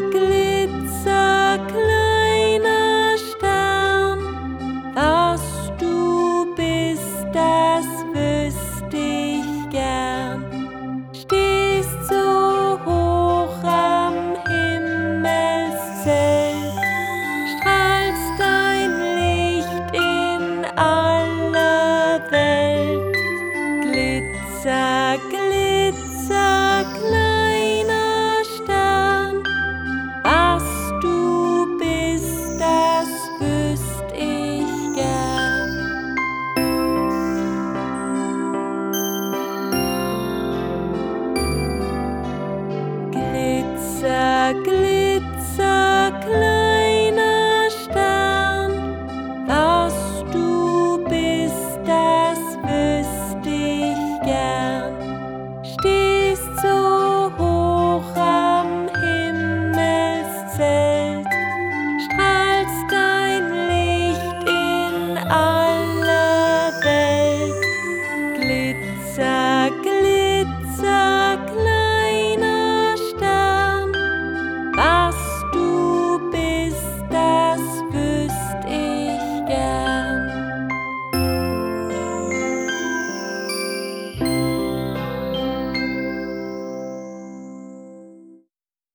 Glitzer, kleiner Stern, was du bist, das wüsste ich gern. Stehst so hoch am Himmelszelt, strahlst dein Licht in aller Welt. Glitzer, Glitzer, kleiner Stern, was du bist, das wüsst ich gern. Glitzer, Glitzer, kleiner Stern, was du bist, das wüsst ich gern. Stehst so hoch am Himmelszelt,